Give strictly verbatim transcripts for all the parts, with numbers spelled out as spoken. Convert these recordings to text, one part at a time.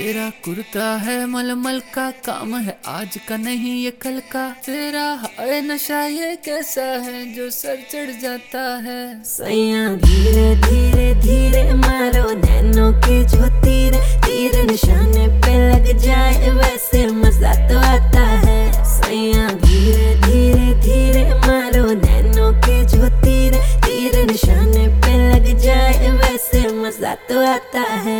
तेरा कुर्ता है मलमल का, काम है आज का नहीं ये कल का। तेरा हाय नशा ये कैसा है जो सर चढ़ जाता है। सैया धीरे धीरे धीरे मारो नैनों के जो तीर, तीर निशाने पे लग जाए वैसे मजा तो आता है। सैया धीरे धीरे धीरे मारो नैनों के जो तीर, तीर निशाने पे लग जाए वैसे मजा तो आता है।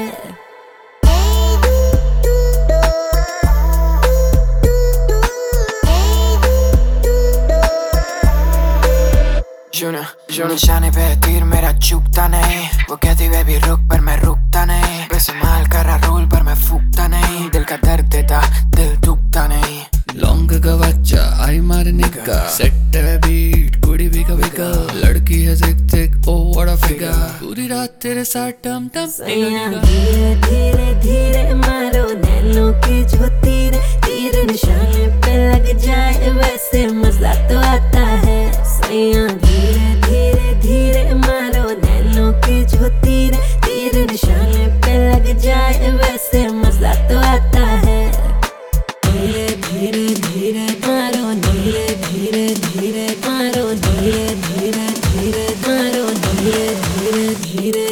जो निशाने पे तीर मेरा चूकता नहीं, वो कहती वे भी रुक पर मैं रुकता नहीं। बेसमाल कर रहा रोल पर मैं फूकता नहीं, दिल का दर्द देता दिल टूटता नहीं। लॉन्ग का बच्चा आई मारने का, सेट है बीट कुड़ी भी कभी का। लड़की है thick thick oh what a figure, पूरी रात तेरे साथ टम टम। सैया धीरे धीरे धीरे मारो नैनों के जो तीर, तीर निशाने पे लग जाए वैसे मजा तो आता है। सैया धीरे धीरे धीरे मारो नैनों के जो तीर, तीर निशाने पे लग जाए वैसे मजा तो आता है। धीरे धीरे धीरे मारो, धीरे धीरे धीरे मारो, धीरे धीरे धीरे मारो, धीरे धीरे धीरे।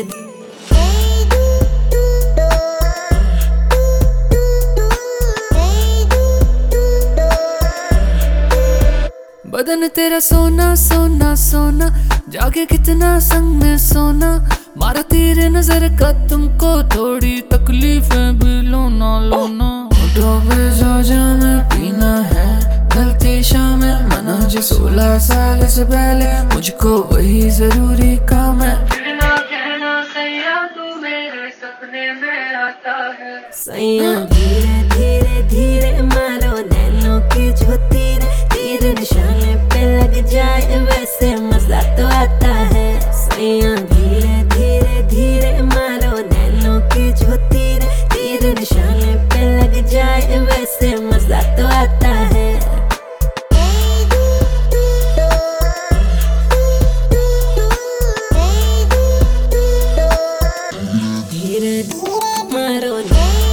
बदन तेरा सोना सोना सोना, जागे कितना संग में सोना। मारा तेरे नजर का तुमको थोड़ी तकलीफें भी लो ना लो ना। होठों पे जो जाम पीना है, ढलती शाम मना जो सोलह साल से पहले, मुझको वही जरूरी काम है। कहना कहना सैया तू मेरे सपने में आता है। सैया धीरे धीरे धीरे मारो नैनों के जो तीर, तीर निशाने पे लग जाए वैसे मजा तो आता है। सैया धीरे धीरे धीरे मारो नैनों के जो तीर, तीर निशाने पे लग जाए वैसे मजा तो आता है। धीरे मारो